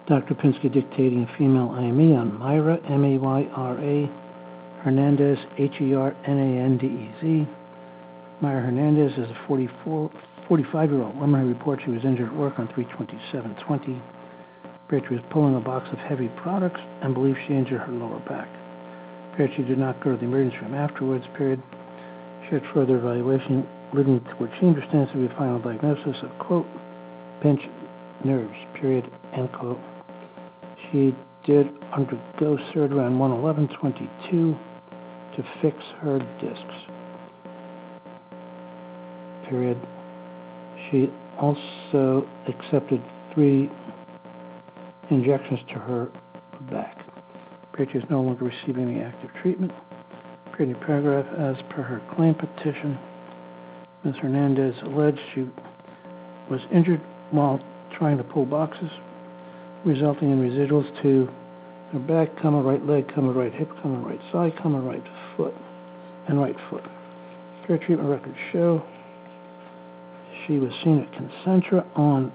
Dr. Pinsky dictating a female IME on Myra, M-A-Y-R-A, Hernandez, Hernandez. Myra Hernandez is a 45-year-old woman who reports she was injured at work on 3/27/20. Appeared she was pulling a box of heavy products and believes she injured her lower back. Appeared she did not go to the emergency room afterwards. She had further evaluation leading to what she understands to be a final diagnosis of, quote, pinched nerves, period, end quote. She did undergo surgery on 1/11/22 to fix her discs, period. She also accepted 3 injections to her back. Period. She is no longer receiving any active treatment. Period. Paragraph, as per her claim petition, Ms. Hernandez alleged she was injured while trying to pull boxes, resulting in residuals to her back, right leg, right hip, right side, right foot, and right foot. Care treatment records show she was seen at Concentra on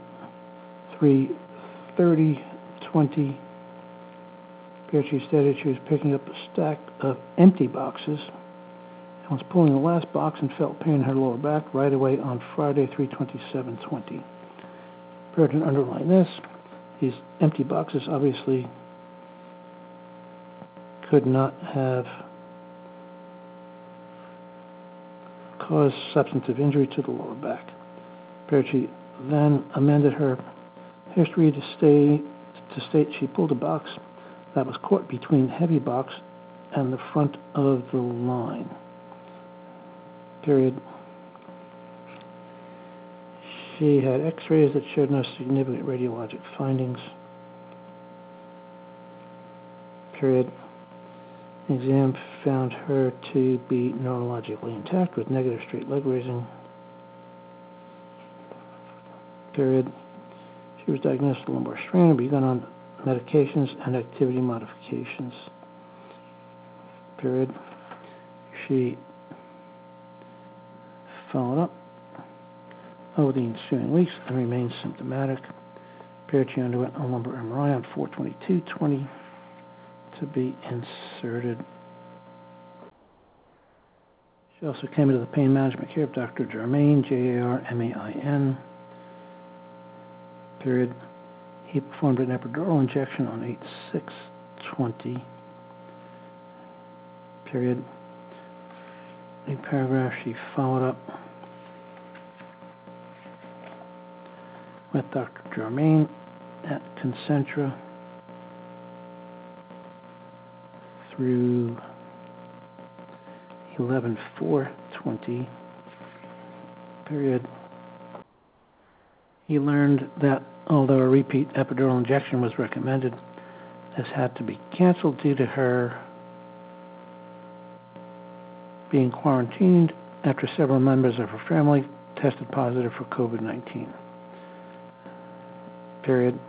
3/30/20. She stated she was picking up a stack of empty boxes and was pulling the last box and felt pain in her lower back right away on Friday, 3/27/20. Prior to underlying this, these empty boxes obviously could not have caused substantive injury to the lower back. She then amended her history to state she pulled a box that was caught between the heavy box and the front of the line. Period. She had x-rays that showed no significant radiologic findings. Period. The exam found her to be neurologically intact with negative straight leg raising. Period. She was diagnosed with lumbar strain and begun on medications and activity modifications. Period. She followed up over the ensuing weeks and remained symptomatic. Period. She underwent a lumbar MRI on 4/22/20 to be inserted. She also came into the pain management care of Dr. Jarmain, Jarmain. Period. He performed an epidural injection on 8/6/20. Period. The paragraph, she followed up with Dr. Jarmain at Concentra through 11/4/20. Period. He learned that although a repeat epidural injection was recommended, this had to be canceled due to her being quarantined after several members of her family tested positive for COVID-19. Period.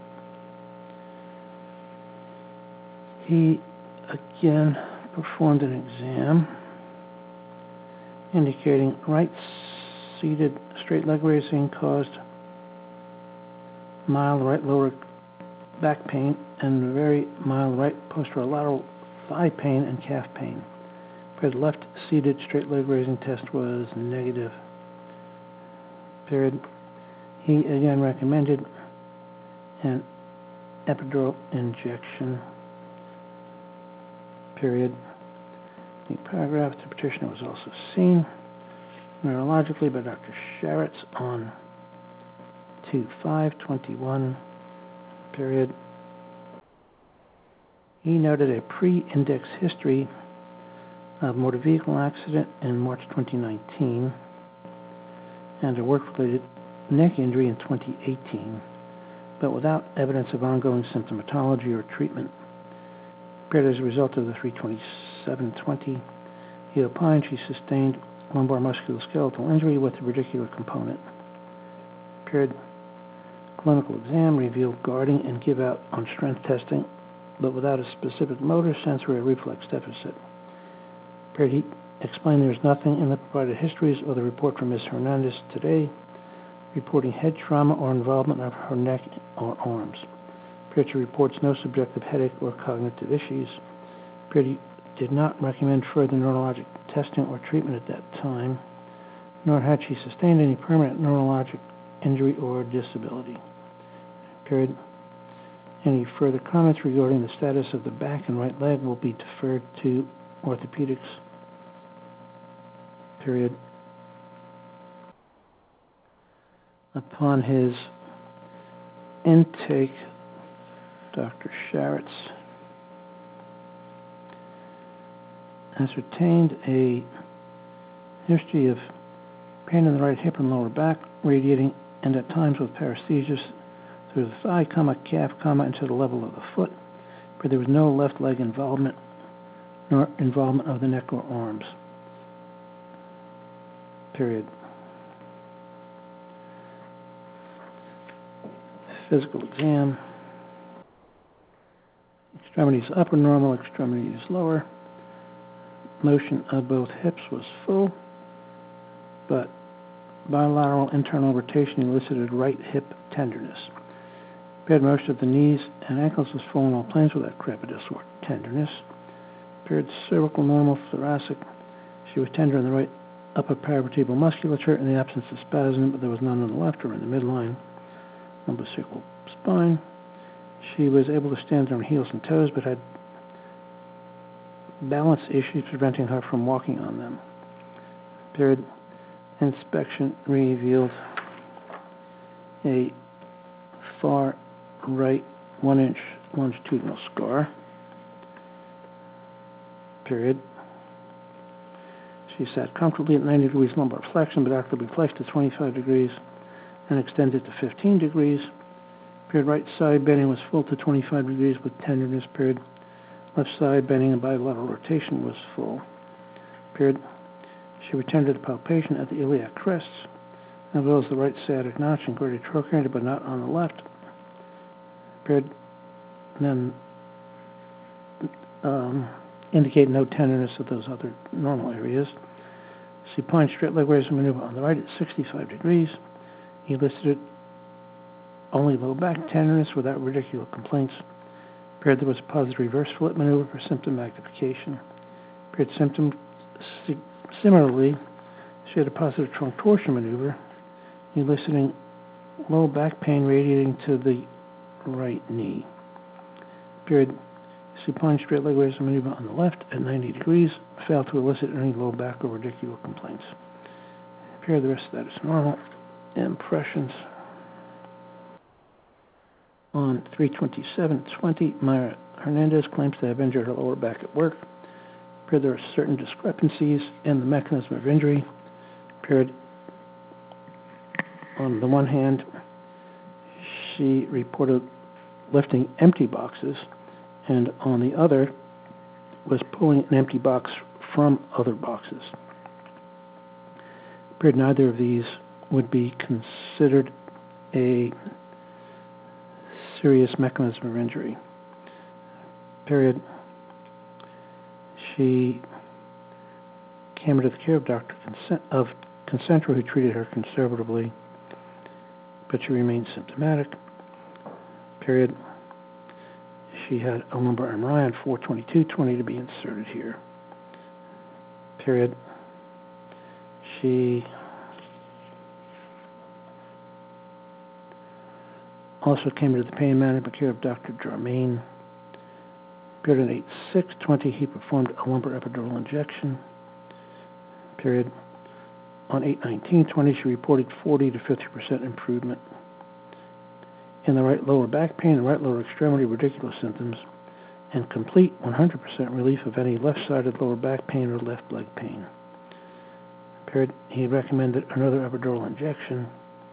He again performed an exam indicating right-seated straight leg raising caused mild right lower back pain and very mild right posterolateral thigh pain and calf pain. The left-seated straight leg raising test was negative. Period. He again recommended an epidural injection. Period. The paragraph, the petitioner was also seen neurologically by Dr. Sharitz on 2/5/21. Period. He noted a pre-index history of motor vehicle accident in March 2019 and a work-related neck injury in 2018, but without evidence of ongoing symptomatology or treatment. Period. As a result of the 3/27/20, he opined she sustained lumbar musculoskeletal injury with a radicular component. Period. Clinical exam revealed guarding and give out on strength testing, but without a specific motor, sensory, or reflex deficit. Period. He explained there is nothing in the provided histories or the report from Ms. Hernandez today reporting head trauma or involvement of her neck or arms. Period, she reports no subjective headache or cognitive issues. Period, did not recommend further neurologic testing or treatment at that time, nor had she sustained any permanent neurologic injury or disability. Period. Any further comments regarding the status of the back and right leg will be deferred to orthopedics. Period. Upon his intake, Dr. Sharits ascertained a history of pain in the right hip and lower back, radiating and at times with paresthesias through the thigh, calf, into the level of the foot, but there was no left leg involvement, nor involvement of the neck or arms. Period. Physical exam. Extremities upper normal, extremities lower. Motion of both hips was full, but bilateral internal rotation elicited right hip tenderness. Paired motion of the knees and ankles was full in all planes without crepitus or tenderness. Paired cervical normal, thoracic. She was tender in the right upper paravertebral musculature in the absence of spasm, but there was none on the left or in the midline. Lumbocervical spine. She was able to stand on her heels and toes, but had balance issues preventing her from walking on them. Period. Inspection revealed a far right 1-inch longitudinal scar. Period. She sat comfortably at 90 degrees lumbar flexion, but actively flexed to 25 degrees and extended to 15 degrees. Period. Right side bending was full to 25 degrees with tenderness. Period. Left side bending and bilateral rotation was full. Period. She returned to the palpation at the iliac crests, as well as the right sciatic notch and greater trochanter, but not on the left. Period. And then indicate no tenderness of those other normal areas. Supine straight leg raise maneuver on the right at 65 degrees. Elicited only low back tenderness without radicular complaints. Period. There was a positive reverse foot maneuver for symptom magnification. Period. Symptom similarly, she had a positive trunk torsion maneuver, eliciting low back pain radiating to the right knee. Period. Supine straight leg raise maneuver on the left at 90 degrees failed to elicit any low back or radicular complaints. Period. The rest of that is normal. Impressions. On 3/27/20, Myra Hernandez claims to have injured her lower back at work. Period. There are certain discrepancies in the mechanism of injury. Period. On the one hand, she reported lifting empty boxes, and on the other was pulling an empty box from other boxes. Period. Neither of these would be considered a serious mechanism of injury. Period. She came into the care of Dr. Concentra, who treated her conservatively, but she remained symptomatic. Period. She had a lumbar MRI on 4/22/20 to be inserted here. Period. She also came into the pain management care of Dr. Jarmaine. Period. On 8/6/20, he performed a lumbar epidural injection. Period. On 8/19/20, she reported 40 to 50% improvement in the right lower back pain and right lower extremity radicular symptoms, and complete 100% relief of any left-sided lower back pain or left leg pain. Period. He recommended another epidural injection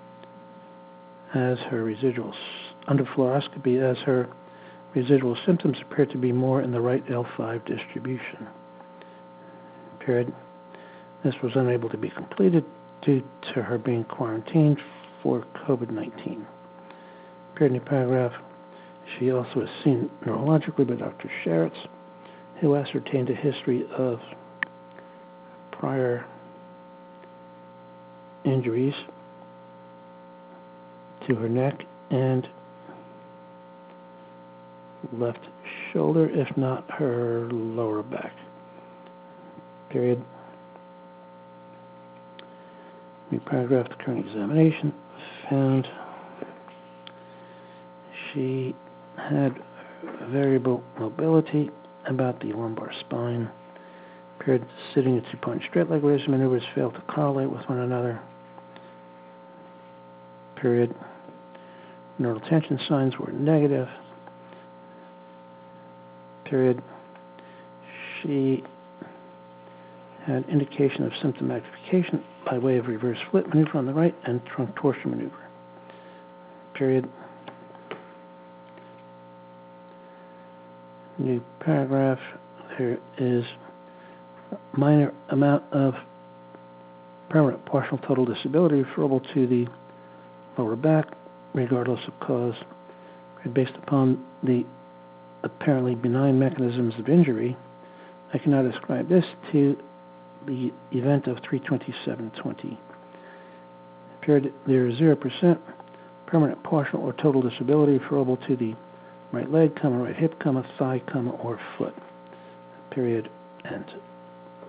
as her residuals under fluoroscopy, as her residual symptoms appear to be more in the right L5 distribution. Period. This was unable to be completed due to her being quarantined for COVID-19. Period. In the paragraph, she also is seen neurologically by Dr. Sharits, who ascertained a history of prior injuries to her neck and left shoulder, if not her lower back. Period. New paragraph, the current examination found she had variable mobility about the lumbar spine. Period. Sitting and supine straight leg raise maneuvers failed to correlate with one another. Period. Neural tension signs were negative. Period. She had indication of symptom magnification by way of reverse flip maneuver on the right and trunk torsion maneuver. Period. New paragraph. There is a minor amount of permanent partial total disability referable to the lower back, regardless of cause, based upon the apparently benign mechanisms of injury. I cannot ascribe this to the event of 3/27/20. Period. There is 0% permanent partial or total disability referable to the right leg, right hip, thigh, or foot. Period. End.